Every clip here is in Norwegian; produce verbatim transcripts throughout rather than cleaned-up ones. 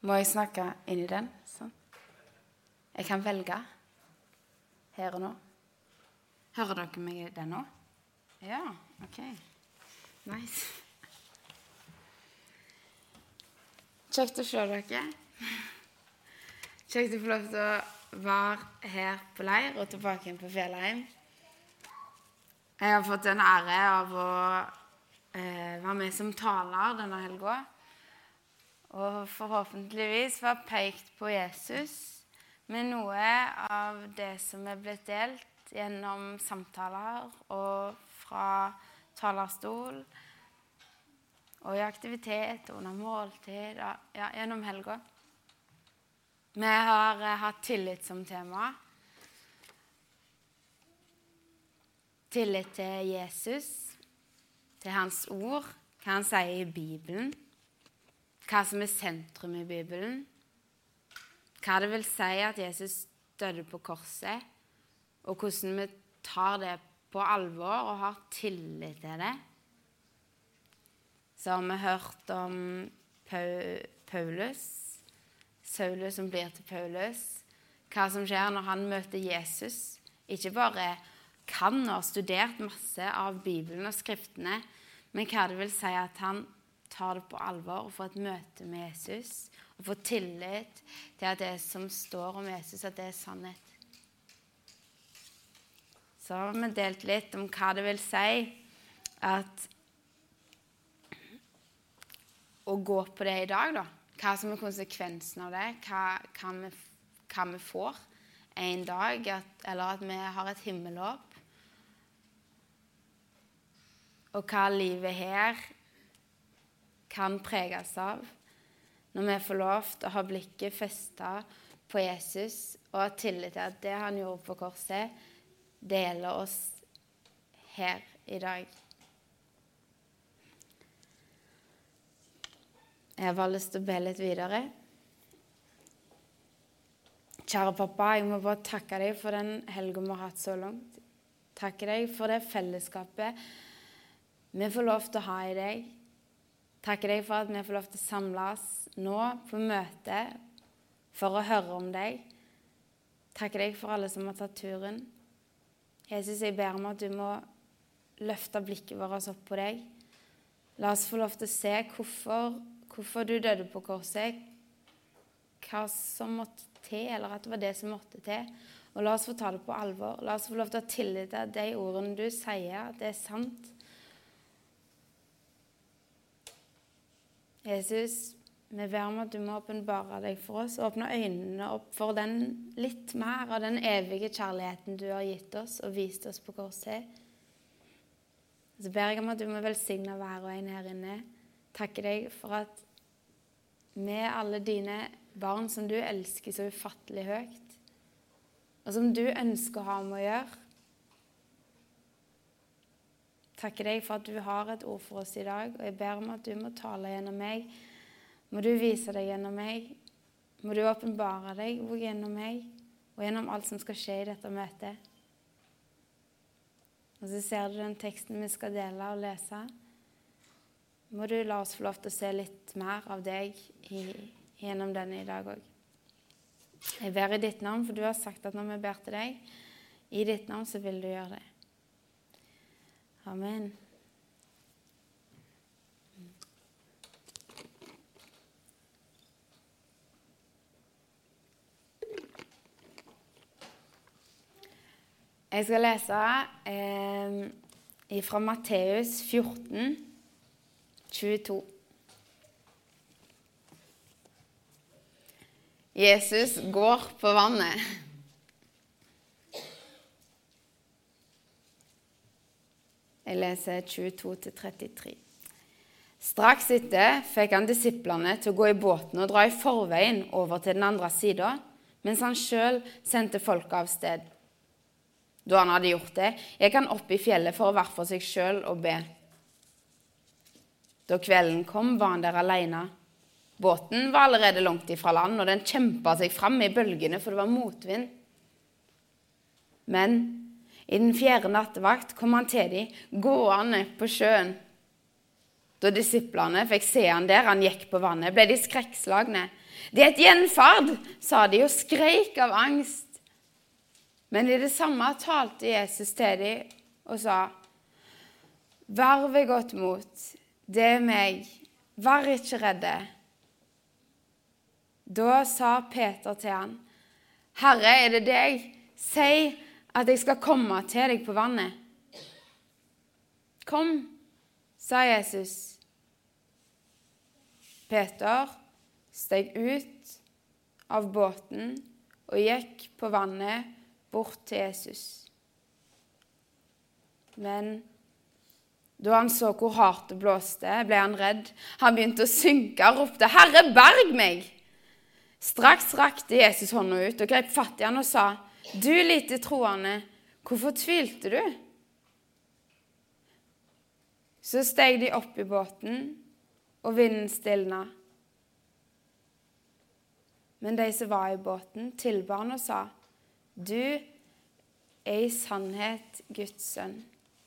Må jeg snakke inn i den? Sånn. Jeg kan velge her og nå. Hører dere meg i den nå? Ja, ok. Nice. Kjekt å se dere. Kjekt å få lov til å være her på leir og tilbake igjen på Fjellheim. Jeg har fått en ære av å eh, være med som taler denne helga. Og forhåpentligvis være pekt på Jesus med noe av det som er blitt delt gjennom samtaler og fra talerstol og i aktivitet og under måltid, ja, gjennom helga. Vi har eh, hatt tillit som tema. Tillit til Jesus, til hans ord, hva han sier i Bibelen, hva som er sentrum i Bibelen, hva det vil si at Jesus døde på korset, og hvordan vi tar det på alvor og har tillit til det. Så har vi hørt om Paulus, Saulus som blir til Paulus, hva som skjer når han møter Jesus. Ikke bare kan og har studert masse av Bibelen og skriftene, men hva det vil si at han tar det på alvor og får et møte med Jesus, og får tillit til at det som står om Jesus, at det er sannhet. Så har vi delt litt om hva det vil si at å gå på det i dag, da. Hva som er konsekvensen av det, hva, hva, vi, hva vi får en dag, at, eller at vi har et himmelhåp. Og hva livet her kan preges av når vi får lov til å ha blikket festet på Jesus og ha tillit til at det han gjorde på korset, deler oss her i dag. Jeg har bare lyst til å be litt videre. Kjære pappa, jeg må bare takke deg for den helgen vi har hatt så langt. Takke deg for det fellesskapet vi får lov til å ha i deg. Takke deg for at vi får lov til å samles nå på møte for å høre om deg. Takke deg for alle som har tatt turen. Jesus, jeg ber om at du må løfte blikket vårt opp på deg. La oss få lov til å se hvorfor, hvorfor du døde på korset, hva som måtte til, eller at det var det som måtte til. Og la oss få ta det på alvor. La oss få lov til å ha tillit til at de ordene du sier, at det er sant. Jesus, vi ber om at du må åpenbare deg for oss, og åpne øynene opp for den litt mer av den evige kjærligheten du har gitt oss og vist oss på korset. Så ber jeg om at du må velsigne hver og en her inne. Takke deg for at med alle dine barn som du elsker så ufattelig høyt, og som du ønsker å ha med å gjøre. Takke deg for at du har et ord for oss i dag, og jeg ber om at du må tale gjennom meg. Må du vise deg gjennom meg. Må du åpenbare deg gjennom meg, og gjennom alt som skal skje i dette møtet. Og så ser du den teksten vi skal dele og lese. Må du la oss få lov til å se litt mer av deg i, gjennom denne i dag også. Jeg ber i ditt navn, for du har sagt at når vi ber til deg, i ditt navn så vil du gjøre det. Amen. Jeg skal lese eh, fra Matteus fjorten, tjueto. Jesus går på vannet. Jeg leser tjueto til trettitre. Straks etter fikk han disiplene til å gå i båten og dra i forveien over til den andre siden, mens han selv sendte folk av sted. Da han hadde gjort det, gikk han opp i fjellet for å være for seg selv og be. Da kvelden kom, var han der alene. Båten var allerede langt ifra land, og den kjempet seg frem i bølgene, for det var motvind. Men i den fjerde nattevakt kom han til dem, gående på sjøen. Da disiplene fikk se han der han gikk på vannet, ble de skrekkslagne. Det er et gjenferd, sa de og skrek av angst. Men i det samme talte Jesus til dem og sa, vær ved godt mot, det er meg, vær ikke redde. Da sa Peter til han, Herre, er det deg? Si at jeg skal komme til deg på vannet. Kom, sa Jesus. Peter steg ut av båten og gikk på vannet bort til Jesus. Men da han så hvor hardt det blåste, ble han redd. Han begynte å synke og ropte, Herre, berg meg! Straks rakte Jesus hånda ut og grep fatt i han og sa, du lite troende, hvorfor tvilte du? Så steg de opp i båten, og vinden stilnet. Men de som var i båten, tilba han og sa, du er i sannhet Guds sønn.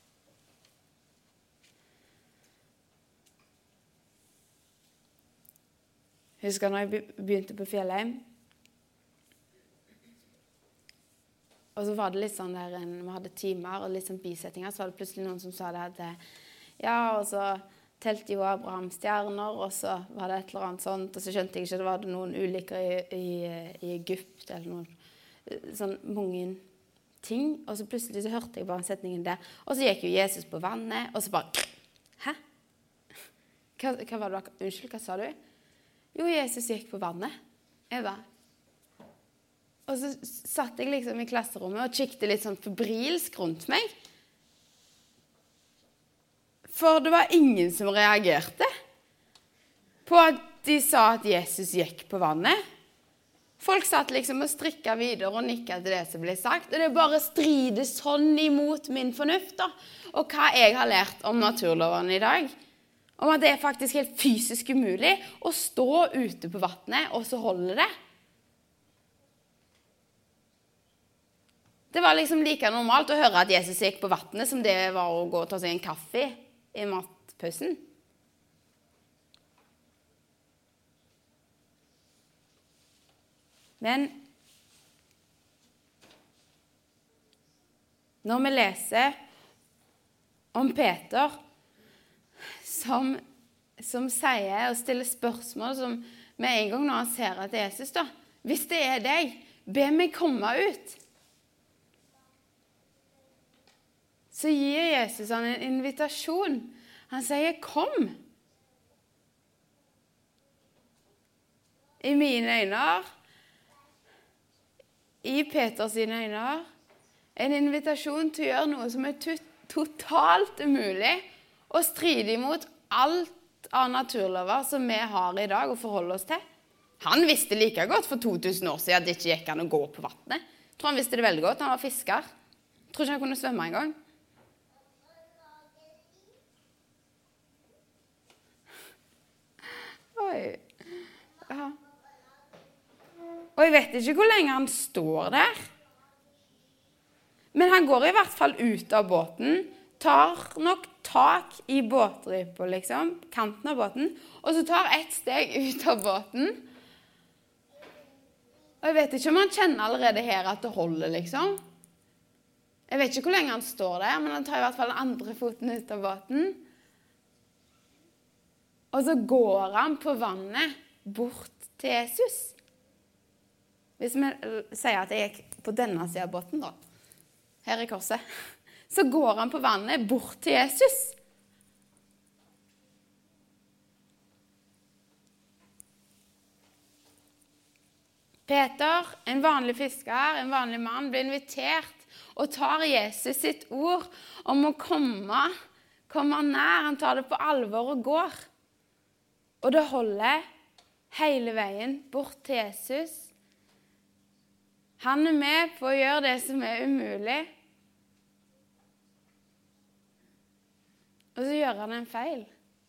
Husker når jeg begynte på Fjellheim? Og så var det litt sånn der, vi hadde timer og litt sånn bisettinger, så var det plutselig noen som sa det at, ja, og så telte jo Abraham stjerner, og så var det et eller annet sånt, og så skjønte jeg ikke, det var det noen ulykker i, i, i Egypt, eller noen sånn mange ting, og så plutselig så hørte jeg bare setningen der, og så gikk jo Jesus på vannet, og så bare, hæ? Hva, hva var det? Unnskyld, hva sa du? Jo, Jesus gikk på vannet. Jeg bare. Og så satt jeg liksom i klasserommet og kikket litt sånn febrilsk rundt meg. For det var ingen som reagerte på at de sa at Jesus gikk på vannet. Folk satt liksom og strikket videre og nikket til det som ble sagt. Og det bare strider sånn imot min fornuft da. Og hva jeg har lært om naturlovene i dag. Om at det er faktisk helt fysisk umulig å stå ute på vannet og så holde det. Det var liksom like normalt å høre at Jesus gikk på vannet som det var å gå og ta seg en kaffe i matpausen. Men når vi leser om Peter Som, som sier og stiller spørsmål som med en gang når han ser at Jesus da, hvis det er deg, be meg komme ut. Så gir Jesus han en invitasjon. Han sier, kom. I mine øyne, i Peters sine øyne, en invitasjon til å gjøre noe som er totalt umulig, og stride imot alt av naturlover som vi har i dag å forholde oss til. Han visste like godt for to tusen år siden at det ikke gikk an å gå på vannet. Jeg tror han visste det veldig godt. Han var fisker. Jeg tror ikke han kunne svømme en gang. Oi. Ja. Og jeg vet ikke hvor lenge han står der. Men han går i hvert fall ut av båten, tar nok tak i båtrypa, liksom, kanten av båten, og så tar ett steg ut av båten. Og jeg vet ikke om han kjenner allerede her at det holder, liksom. Jeg vet ikke hvor lenge han står der, men han tar i hvert fall den andre foten ut av båten. Og så går han på vannet bort til Jesus. Hvis vi sier at jeg gikk på denne siden av båten, da, her i korset, så går han på vannet bort til Jesus. Peter, en vanlig fisker, en vanlig mann, blir invitert og tar Jesus sitt ord om å komme, komme nær. Han tar det på alvor og går. Og det holder hele veien bort til Jesus. Han er med på å gjøre det som er umulig. Og så gjør han en feil.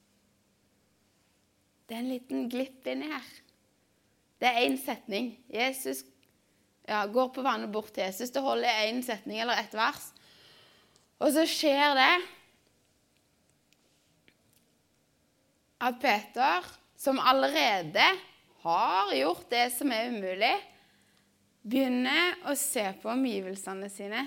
Det er en liten glipp inni her. Det er en setning. Jesus ja, går på vannet bort til Jesus. Det holder en setning eller et vers. Og så skjer det at Peter, som allerede har gjort det som er umulig, begynner å se på omgivelsene sine.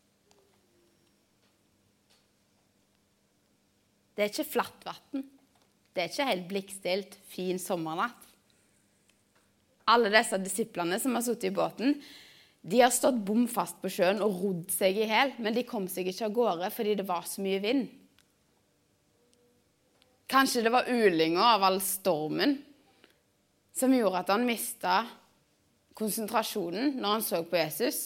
Det er ikke flatt vatten. Det er ikke helt blikkstilt, fin sommernatt. Alle disse disiplene som har suttet i båten, de har stått bom fast på sjøen og rodd seg i hel, men de kom seg ikke av gårde fordi det var så mye vind. Kanskje det var ulynger av all stormen som gjorde at han mistet konsentrasjonen når han så på Jesus.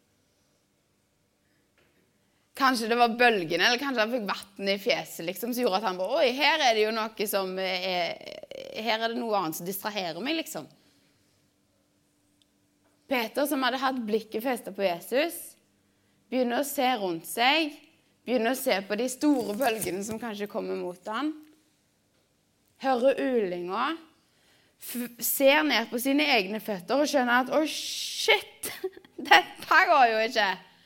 Kanskje det var bølgene, eller kanskje han fikk vatten i fjeset, liksom, som gjorde at han bare, oi, her er det jo noe som er, her er det noe annet som distraherer meg, liksom. Peter, som hadde hatt blikket festet på Jesus, begynner å se rundt seg, begynner å se på de store bølgene som kanskje kommer mot han, hører ulynger, ser ned på sine egne føtter og skjønner at, å, shit, dette går jo ikke.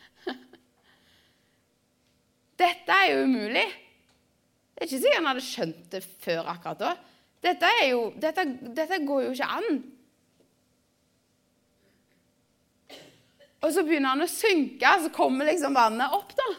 Dette er jo umulig. Det er ikke sikkert han hadde skjønt det før akkurat da. Dette, er jo, dette, dette går jo ikke an. Og så begynner han å synke, så kommer liksom vannet opp da.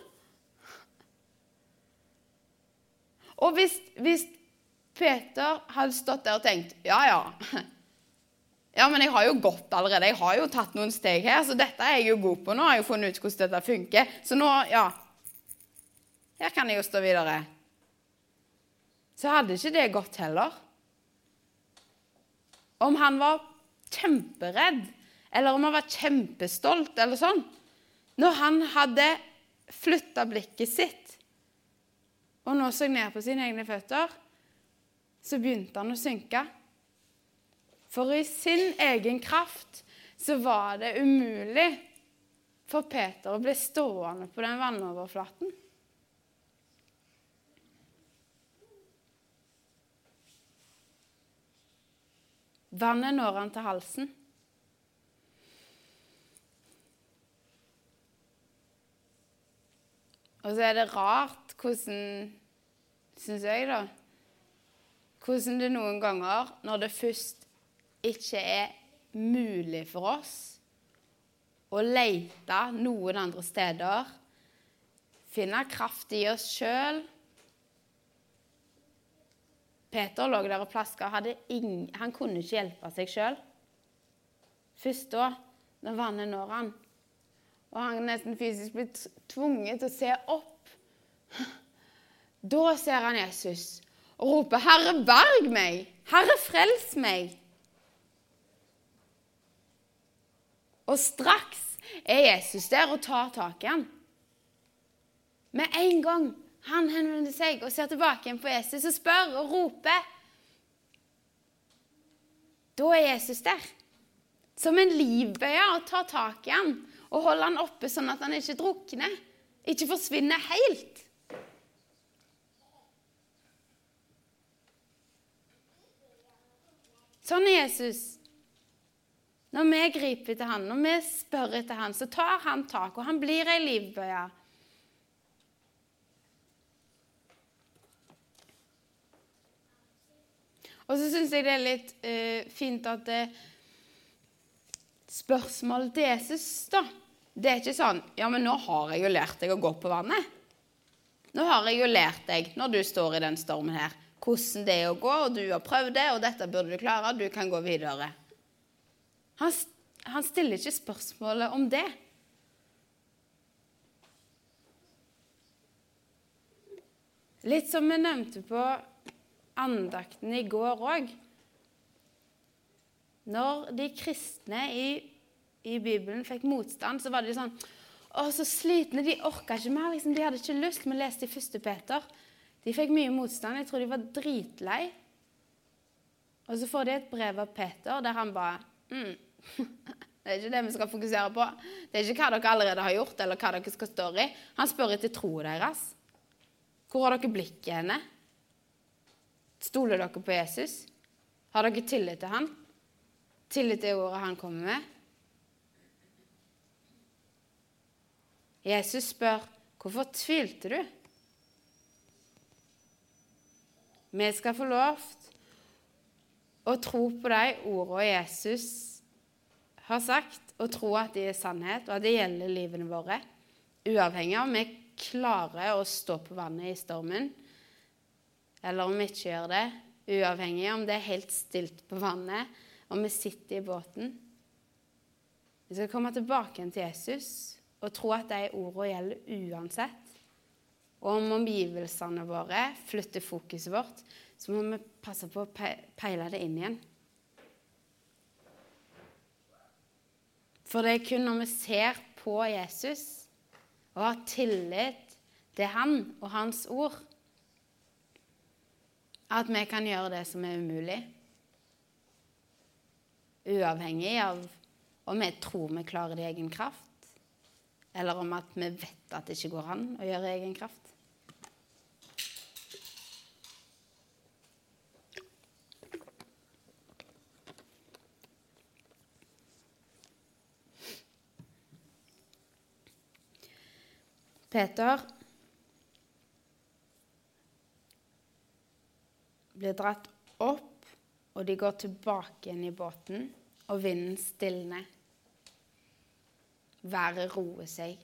Og hvis, hvis Peter hadde stått der og tenkt, ja, ja, ja, men jeg har jo gått allerede, jeg har jo tatt noen steg her, så dette er jeg jo god på nå, jeg har jo funnet ut hvordan dette funker, så nå, ja, her kan jeg jo stå videre. Så hadde ikke det gått heller. Om han var kjemperedd, eller om han var kjempestolt, eller sånn, når han hadde flyttet blikket sitt, og nå så ned på sine egne føtter, så begynte han å synke. For i sin egen kraft så var det umulig for Peter å bli stående på den vannoverflaten. Vannet når han til halsen. Og så er det rart hvordan, synes jeg da, hvordan det noen ganger, når det først ikke er mulig for oss å lete noen andre steder, finne kraft i oss selv. Peter lå der og plaska, han kunne ikke hjelpe seg selv. Først da, når vannet når han, og han nesten fysisk ble tvunget til å se opp, da ser han Jesus og roper, Herre, berg meg! Herre, frels meg! Og straks er Jesus der og tar tak i han. Med en gang han henvender seg og ser tilbake igjen på Jesus og spør og roper, da er Jesus der. Som en livbøye og tar tak i han og holder han oppe sånn at han ikke drukner, ikke forsvinner helt. Sånn er Jesus. Når vi griper etter han, når vi spør etter han, så tar han tak, og han blir en livbøye. Og så synes jeg det er litt uh, fint at det, spørsmålet til Jesus da, det er ikke sånn, ja, men nå har jeg jo lært deg å gå på vannet. Nå har jeg jo lært deg, når du står i den stormen her, hvordan det er å gå, og du har prøvd det, og dette burde du klare, du kan gå videre. Han, han stiller ikke spørsmålet om det. Litt som vi nevnte på andakten i går også. Når de kristne i, i Bibelen fikk motstand, så var det sånn, å, så slitne, de orket ikke mer, liksom, de hadde ikke lyst, men leste i første Peter. De fikk mye motstand, jeg tror de var dritlei. Og så får de et brev av Peter, der han bare, mm, det er ikke det vi skal fokusere på. Det er ikke hva dere allerede har gjort, eller hva dere skal stå i. Han spør etter troen deres. Hvor har dere blikket henne? Stoler dere på Jesus? Har dere tillit til han? Tillit til ordet han kommer med? Jesus spør, hvorfor tvilte du? Vi skal få lov å tro på de ordene Jesus har sagt, og tro at de er sannhet, og at det gjelder livene våre, uavhengig av om vi klarer å stå på vannet i stormen, eller om vi ikke gjør det, uavhengig av om det er helt stilt på vannet, om vi sitter i båten. Vi skal komme tilbake igjen til Jesus, og tro at de ordene gjelder uansett. Og om omgivelsene våre flytter fokuset vårt, så må vi passe på å peile det inn igjen. For det er kun når vi ser på Jesus og har tillit til han og hans ord, at vi kan gjøre det som er umulig. Uavhengig av om vi tror vi klarer det i egen kraft, eller om at vi vet at det ikke går an å gjøre egen kraft. Peter blir dratt opp, og de går tilbake igjen i båten, og vinden stilner. Været roer seg.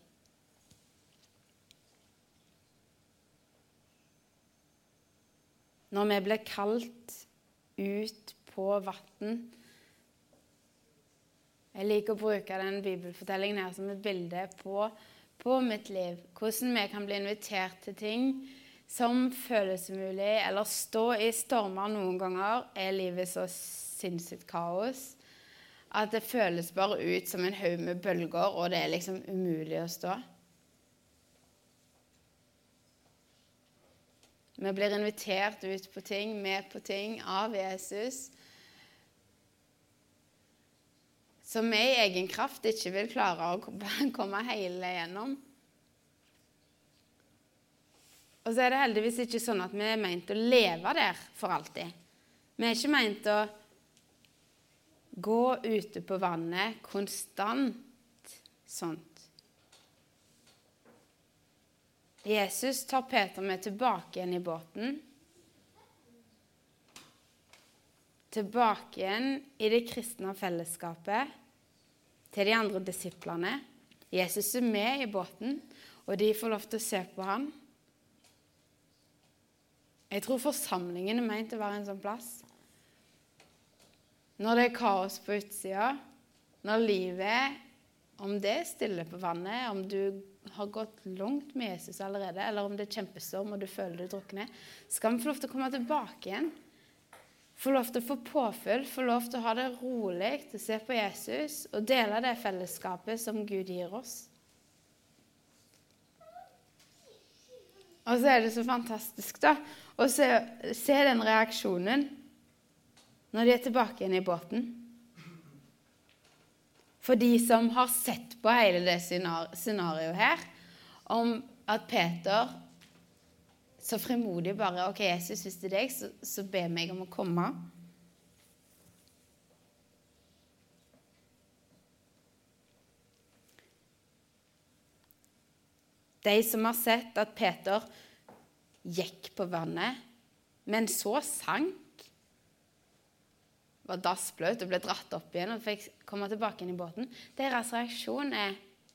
Når vi blir kalt ut på vann, jeg liker å bruke den bibelfortellingen her som et bilde på, på mitt liv. Hvordan vi kan bli invitert til ting som føles umulig, eller stå i stormer noen ganger, er livet så sinnssykt kaos, at det føles bare ut som en haug med bølger, og det er liksom umulig å stå. Vi blir invitert ut på ting, med på ting, av Jesus, som vi i egen kraft ikke vil klare å komme hele gjennom. Og så er det heldigvis ikke sånn at vi er ment å leve der for alltid. Vi er ikke ment å gå ute på vannet konstant sånt. Jesus tar Peter med tilbake igjen i båten. Tilbake igjen i det kristne fellesskapet til de andre disiplene. Jesus er med i båten, og de får lov til å se på han. Jeg tror forsamlingen er ment å være en sånn plass. Når det er kaos på utsida, når livet, om det er stille på vannet, om du har gått langt med Jesus allerede, eller om det er kjempestorm og du føler du drukner, skal vi få lov til å komme tilbake igjen. Få lov til å få påfyll, få lov til å ha det rolig, til å se på Jesus og dele det fellesskapet som Gud gir oss. Og så er det så fantastisk da, å se, se den reaksjonen når de er tilbake igjen i båten. For de som har sett på hele det scenarioet her, om at Peter så frimodig bare, ok, Jesus, hvis det er deg, så, så be meg om å komme. De som har sett at Peter gikk på vannet, men så sank, var dassbløt og ble dratt opp igjen og fikk komme tilbake inn i båten. Deres reaksjon er,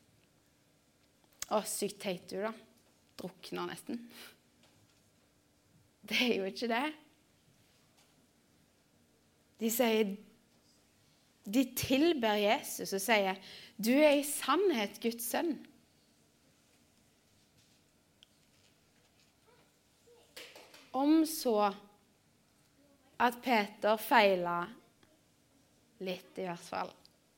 å, sykt teit du da, drukner nesten. Det er jo ikke det. De sier, de tilber Jesus og sier, du er i sannhet Guds sønn. Om så at Peter feilet litt i hvert fall,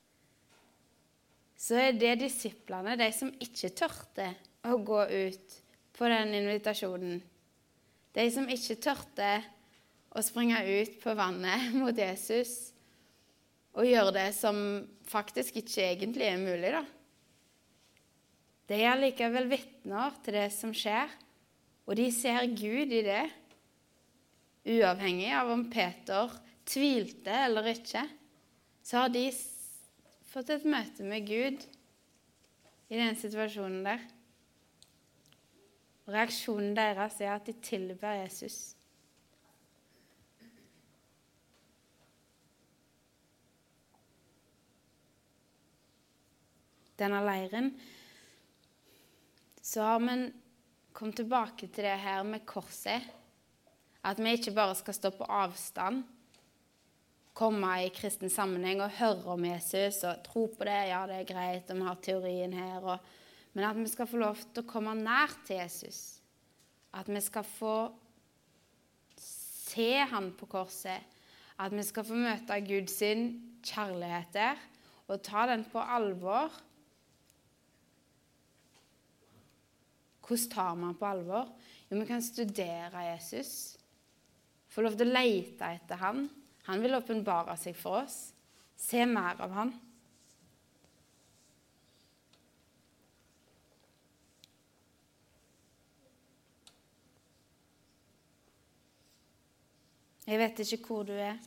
så er det disiplene, de som ikke tørte å gå ut på den invitasjonen, de som ikke tørte å springe ut på vannet mot Jesus og gjøre det som faktisk ikke egentlig er mulig da. De er likevel vitner til det som skjer, og de ser Gud i det, uavhengig av om Peter tvilte eller ikke, så har de fått et møte med Gud i den situasjonen der. Og reaksjonen deres er at de tilber Jesus. denne leiren, så har vi kommet tilbake til det her med korset. At vi ikke bare skal stå på avstand, komme i kristen sammenheng og høre om Jesus og tro på det, ja det er greit, og vi har teorien her, og, men at vi skal få lov til å komme nær til Jesus. At vi skal få se han på korset, at vi skal få møte Guds kjærlighet der, og ta den på alvor. Hvordan tar man på alvor? Jo, vi kan studere Jesus, få lov til å lete etter han. Han vil åpenbare seg for oss, se mer av han. Jeg vet ikke hvor du er.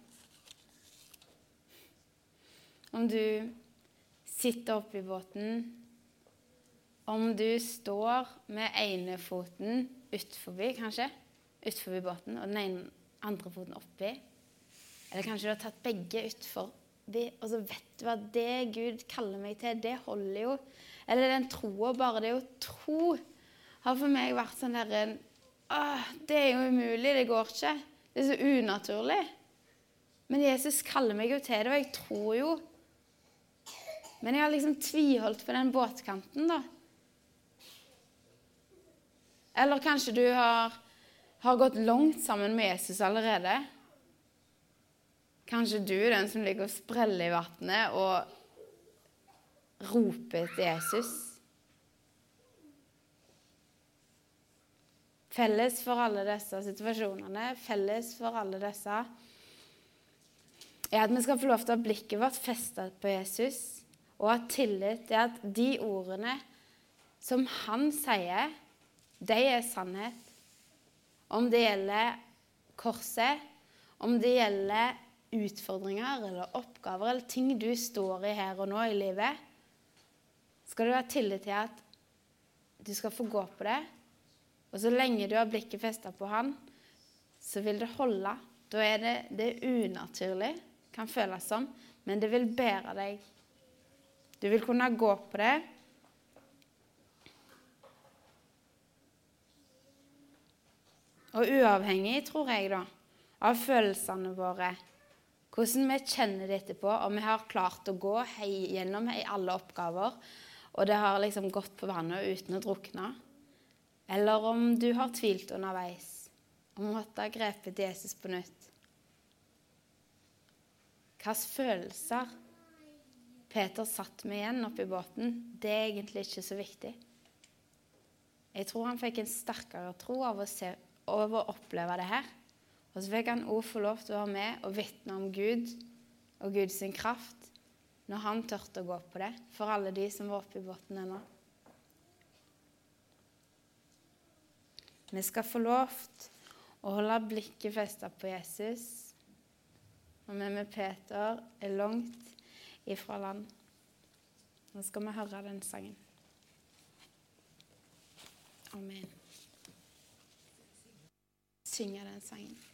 Om du sitter oppe i båten, om du står med ene foten utforbi, kanskje, utforbi båten, og den ene andre foten oppi. Eller kanskje du har tatt begge utforbi, og så vet du hva det Gud kaller meg til, det holder jo. Eller den troen, bare det å tro, har for meg vært sånn der, åh, det er jo umulig, det går ikke. Det er så unaturlig. Men Jesus kaller meg jo til det, og jeg tror jo. Men jeg har liksom tviholdt på den båtkanten da. Eller kanskje du har, har gått langt sammen med Jesus allerede. Kanskje du er den som ligger og spreller i vattnet og roper til Jesus. Felles for alle disse situasjonene, felles for alle disse, er at vi skal få lov til å ha blikket vårt festet på Jesus, og ha tillit til at de ordene som han sier, de er sannhet. Om det gjelder korset, om det gjelder utfordringer eller oppgaver, eller ting du står i her og nå i livet, skal du ha tillit til at du skal få gå på det, og så lenge du har blikket festet på han, så vil det holde. Da er det, det er unaturlig, kan føles som, men det vil bære deg. Du vil kunne gå på det. Og uavhengig, tror jeg da, av følelsene våre, hvordan vi kjenner det etterpå, og vi har klart å gå gjennom i alle oppgaver, og det har liksom gått på vannet uten å drukne, eller om du har tvilt underveis, om å måtte ha grepet Jesus på nytt. Hvilke følelser Peter satt med igjen oppe i båten, det er egentlig ikke så viktig. Jeg tror han fikk en sterkere tro av å, se, av å oppleve det her. Og så fikk han også få lov til å være med og vitne om Gud og Guds kraft når han tørte å gå på det, for alle de som var oppe i båten ennå. Vi skal få lov til å holde blikket festet på Jesus, og vi med Peter er langt ifra land. Nå skal vi høre den sangen. Amen. Synge den sangen.